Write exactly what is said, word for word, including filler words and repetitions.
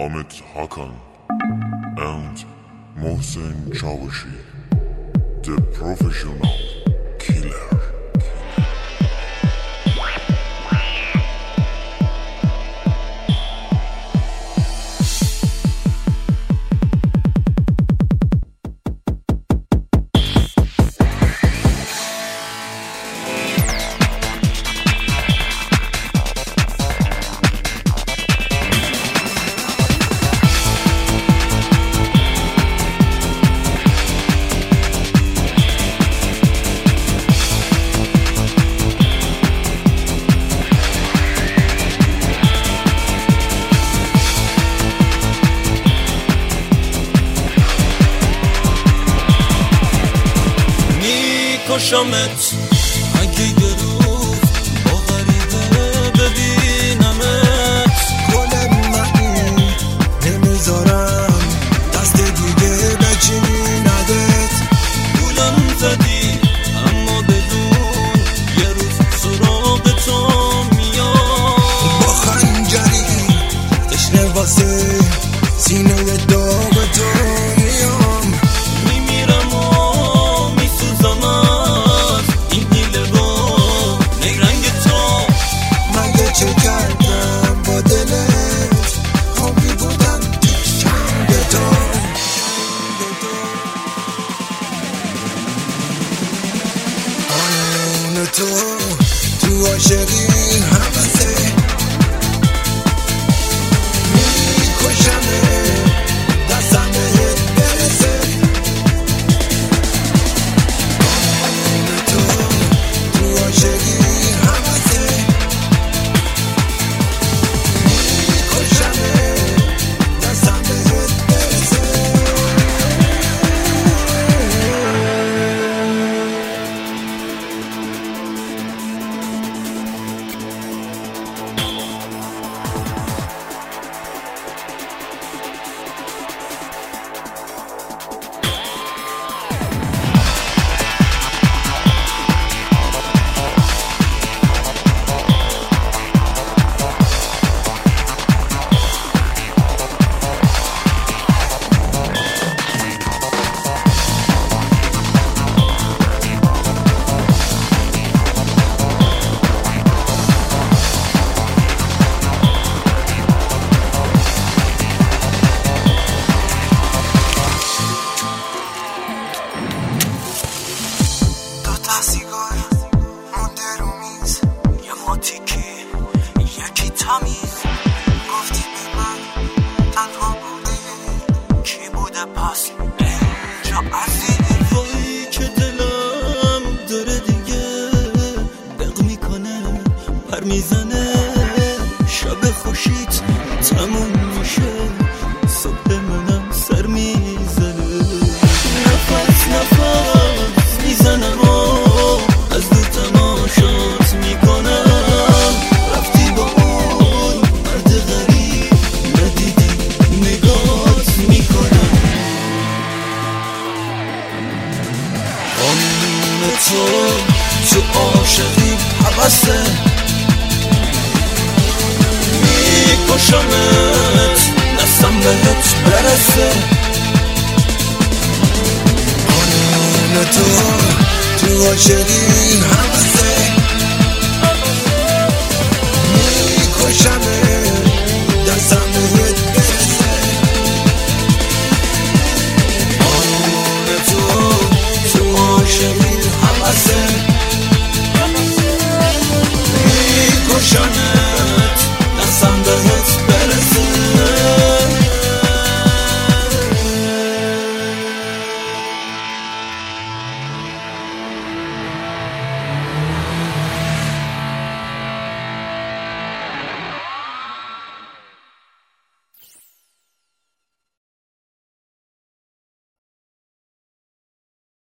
Ahmet Hakan and Mohsen Çavuşi, the professional killer. کشمت اگه یه روز با غریبه ببینمت، گل من نمیذارم دست دیگه بچینی ندت. گولم زدی اما بدون یه روز سراغ تو میام، با خنجری تشنه واسه سینه داغ تو میام. میمیرم و میسوزم از این دیل رو نیرنگ تو. مگه چه کردم با دلت خوابی بودم چنگ تو. آن تو تو عاشقی همسه میکشمه دستم بهت برسه. آن تو تو عاشقی همسه میکشمه دستم بهت برسه. سیگار مونده رو میز، یه ماتیکی یکی تمیز. گفتی به من تنها بوده، کی بوده پس اینجا عزیز؟ وای که دلم داره دیگه دق میکنه پر میزنه، شب خوشیت تموم میشه صبح منم سر میزنه. نفس نفس میزنم از دور تماشات میکنم، رفتی با اون مرد غریب ندیدی نگات میکنم. قانون تو تو عاشقی حوثه میکشمت دستم بهت برسه. آن تو تو عاشقی همسه